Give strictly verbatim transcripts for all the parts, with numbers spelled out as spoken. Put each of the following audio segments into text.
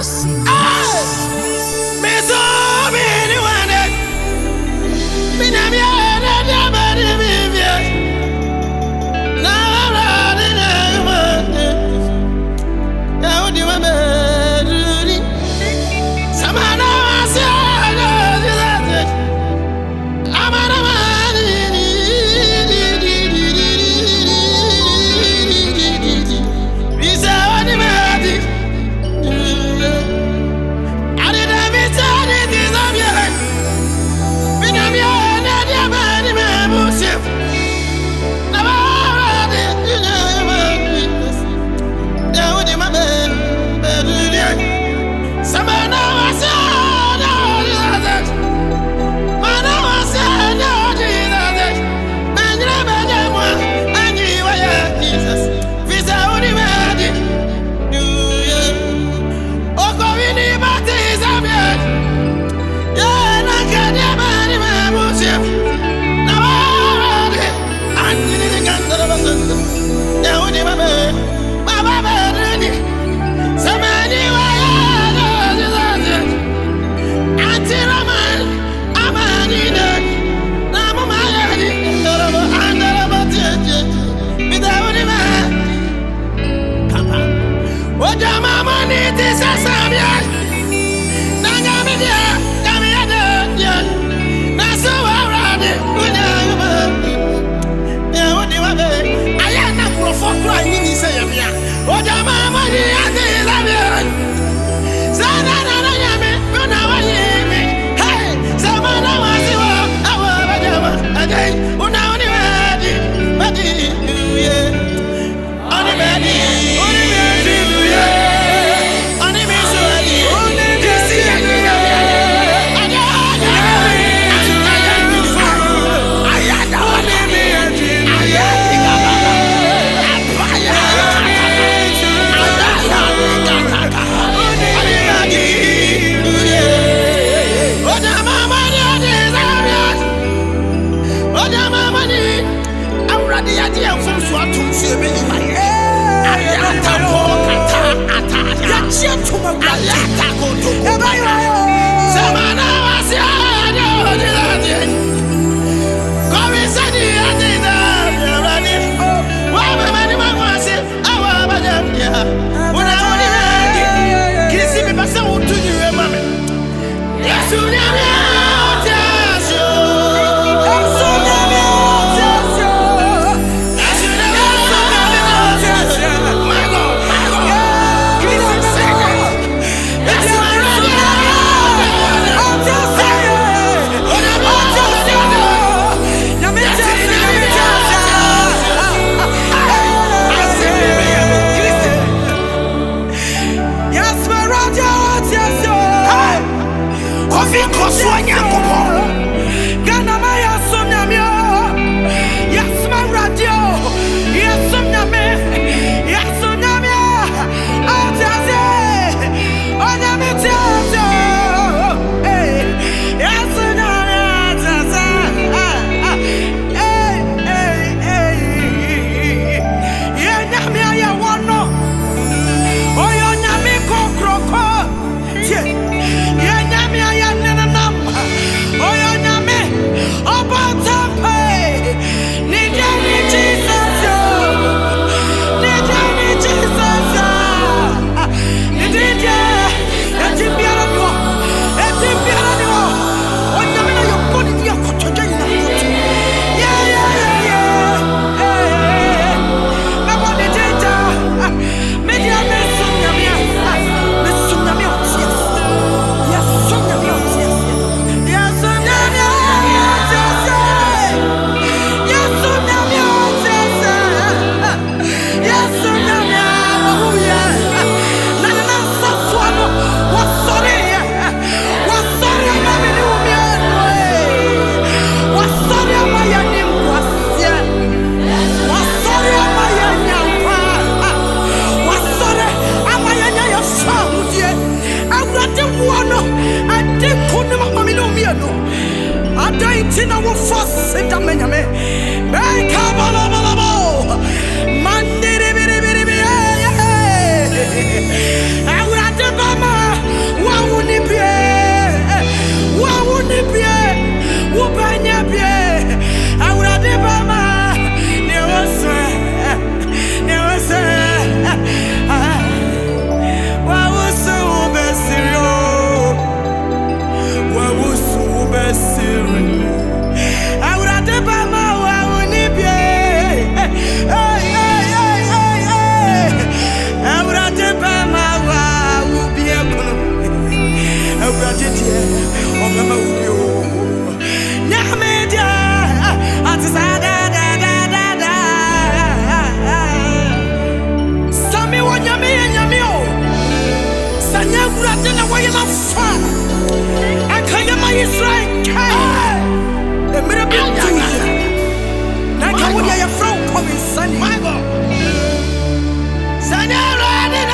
Tina will force it. Amenyame. Kabalabo. Mandiri biri biri biri. I would have to Radin away my far. I can't my Israel. A miracle to you. Like I would have from coming sunny. My God. Sunny Radin.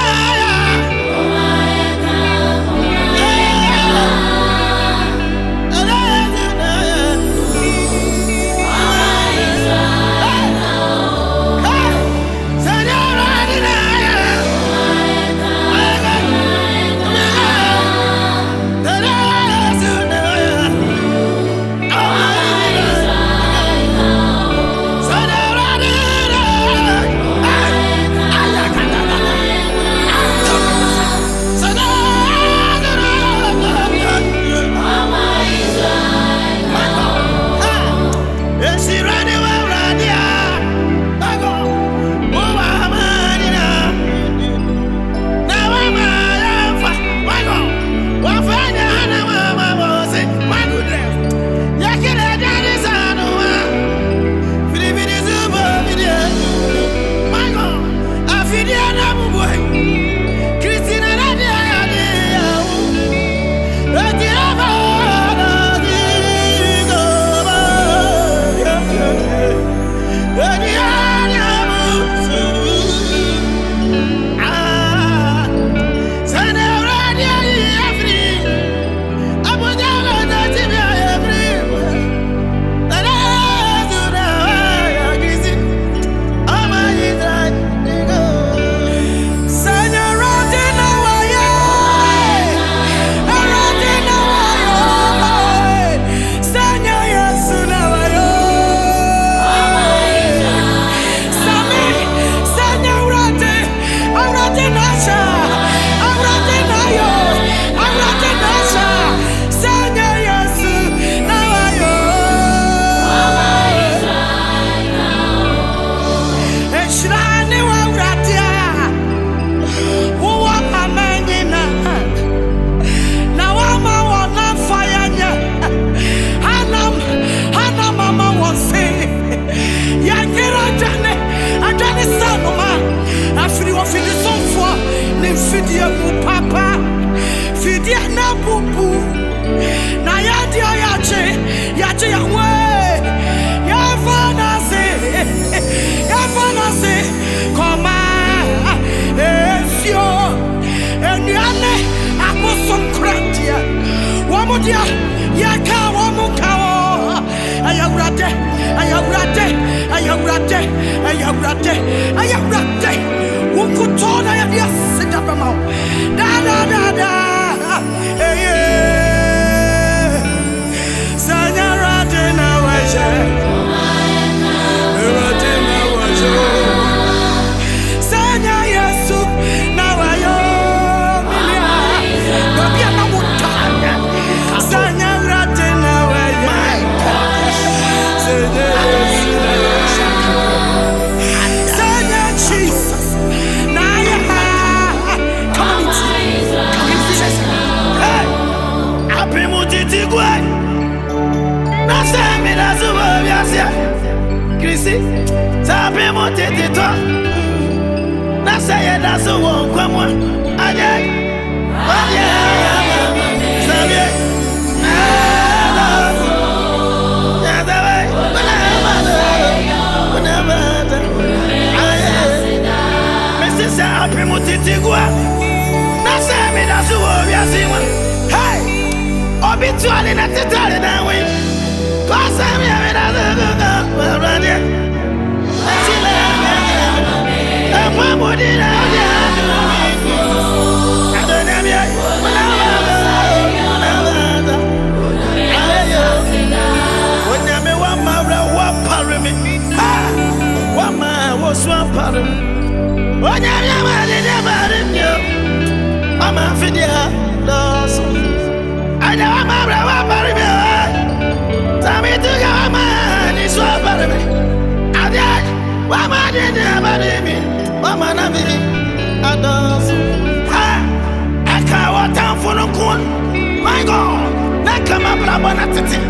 My God, nakama blabana tete,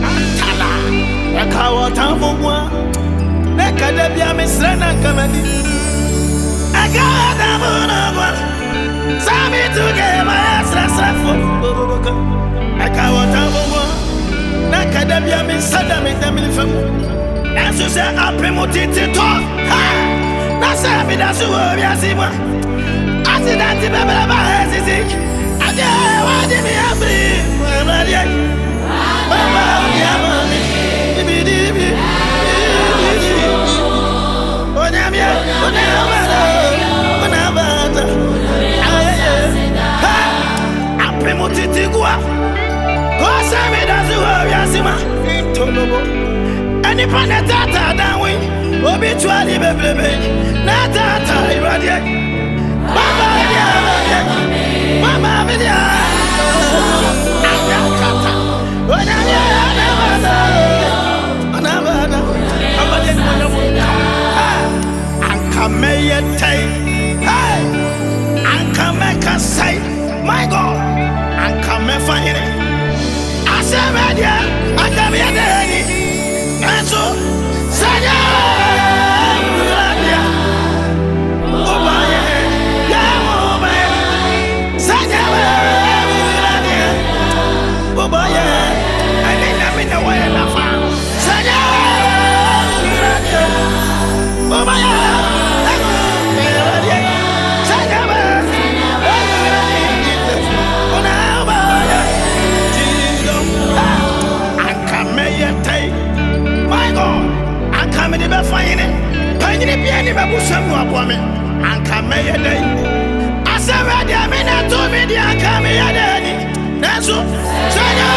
tala, nakawa tamfo mwa, nakada bia misrana kamani, akada muna mwa, sami tuge maesra. safo I can't want to go na kadabia me sada me tamini famu Nanso se apemotiti to ha na se me da so wi asima accident be be ba hesisi ade wa di me afri ma dia baba ya mami bi di bi onya mi onya ma ona ba ha apemotiti kwa ko se me da so wi asima intolobo Any panatata down wing, obitually baby, Natata, irradiate. Mama, Mama, Vidia, Ayakata, Onaya, Anavada, Anavada, Ankameyate, Ankameka say, my God, Ankamefine. I said, Media, I come here. Enzo, Sanya, Radia, Obaye, Yamobe, Sanya, Radia, Obaye, I didn't have in the way in the farm. Sanya, Radia, Obaye, Radia, Sanya, I'm never finding it. Penny Piani Babusam Wapame, and come a day. I said, I mean, I told me, I come here, Daddy. That's all. Saya,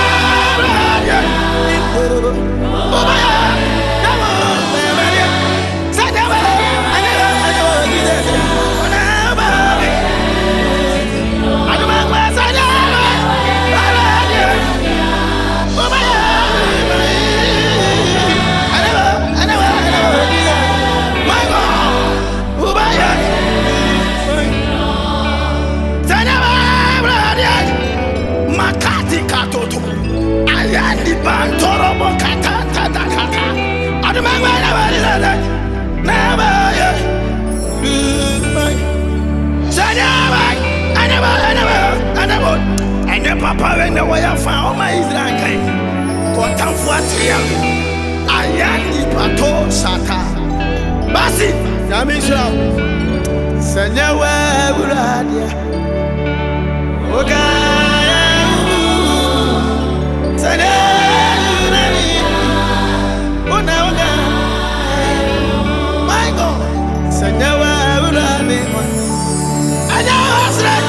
Papa, when the way I found my Israel came, got down for a trial. I am the pato sata. Basi, Yamisha, Senyawa, Uradia. Okay, Senyawa, Unaga, my God, Senyawa, Uradia. I know what's right.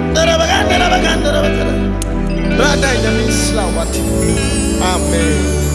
Amen.